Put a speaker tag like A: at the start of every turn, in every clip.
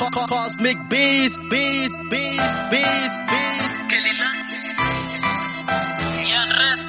A: Cosmic beats.
B: Kelly Lux, Yan Rest,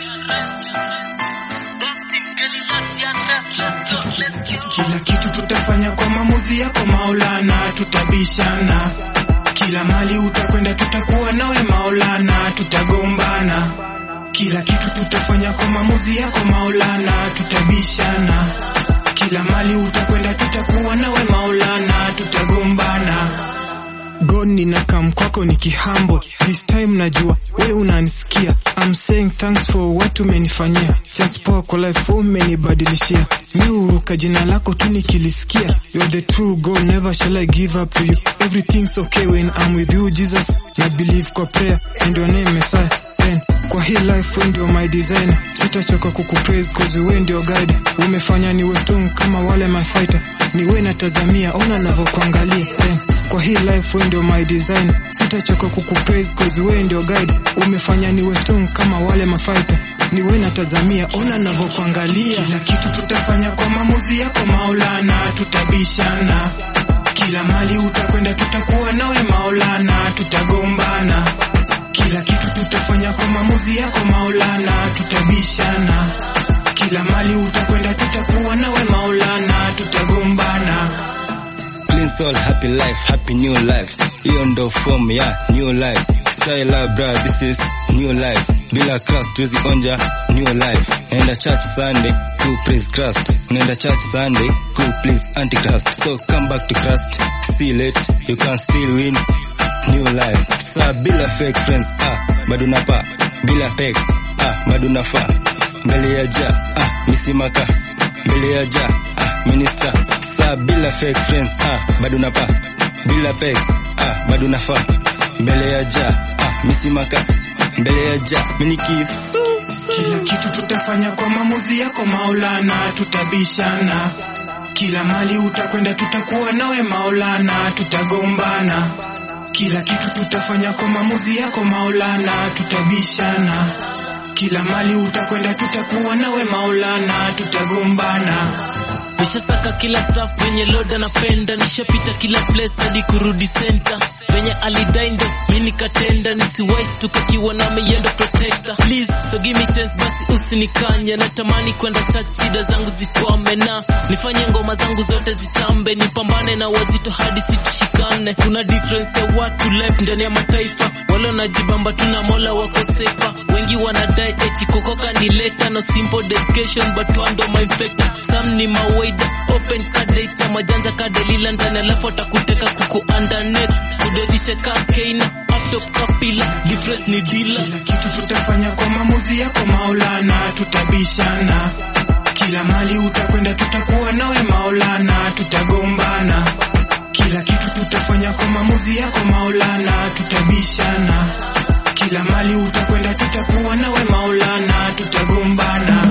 B: Dustin, Kelly Lux, Yan Rest, let's go.
C: Kila kitu tutafanya kwa maamuzi yako Maulana, tutabishana. Kila mali utakwenda tutakuwa nawe Maulana, tutagombana. Kila kitu tutafanya kwa maamuzi yako Maulana, tutabishana. Kila mali utakwenda tutakuwa nawe Maulana, tutagombana. God ninakam kwako nikihambo, this time najua we unanisikia. I'm saying thanks for what umenifanyia, chance poa kwa life umenibadilishia. Mi uruka jina lako tu nikilisikia, you're the true God, never shall I give up to you. Everything's okay when I'm with you Jesus, na believe kwa prayer and your name Messiah. Kwa hii life we ndio my designer, sitachoka kukupraise cause we ndio guide. Umefanya niwe strong kama wale my fighter, niwe natazamia ona navyokuangalia. Kwa hii life we ndio my designer, sitachoka kukupraise cause we ndio guide. Umefanya niwe strong kama wale my fighter, niwe natazamia ona navyokuangalia. Kila kitu tutafanya kwa maamuzi yako Maulana, tutabishana. Kila mali utakwenda tutakuwa nawe Maulana, tutagombana. Kila kitu tutafanya kwa maamuzi yako Maulana, tutabishana. Kila mali utakwenda tutakuwa nawe Maulana, tutagombana.
D: Clean soul, happy life, happy new life. Hiyo ndo form ya new life. Style bro, this is new life. Bila Christ tuwezi onja new life. Nenda church Sunday to praise Christ. Nenda church Sunday to please Antichrist. So come back to Christ, see late, you can still win new life. Sa bila fake friends, bado napa. Bila fake, bado nafa. Mbele ya ja, misimaka. Mbele ya ja, minister. Sa bila fake friends, bado napa. Bila fake, bado nafa. Mbele ya ja, misimaka. Mbele ya ja, minikisu.
C: Kila kitu tutafanya kwa maamuzi yako Maulana, tutabishana. Kila mali utakwenda tutakuwa nawe Maulana, tutagombana. Kila kitu tutafanya kwa maamuzi yako Maulana, tutabishana. Kila mali utakwenda tutakuwa nawe Maulana, tutagombana.
B: Nishasaka kila staff wenye load anapenda, nishapita kila place hadi kurudi center. Venye alidai ndo mimi nikatenda, nisiwise tukakiwa na meyendo protector. Please so give me chance basi usinikanye, natamani kwenda touch shida zangu zikwame, na nifanye ngoma zangu zote zitambe, nipambane na wazito hadi situshikane. Kuna difference ya watu life ndani ya mataifa, wale wanajibamba tuna Mola wako safer. Wengi wanadai eti kokoka ni leta, no simple dedication but one do my infector. Some ni mawaida open kadata, majanja kadelila ndani alafu atakuteka kuku undernet. Kudedishe kakeina laptop kapila, difference ni dealer.
C: Kila kitu tutafanya kwa maamuzi yako Maulana, tutabishana. Kila mali utakwenda tutakuwa nawe Maulana, tutagombana. Kila kitu tutafanya kwa maamuzi yako Maulana, tutabishana. Kila mali utakwenda tutakuwa nawe Maulana, tutagombana.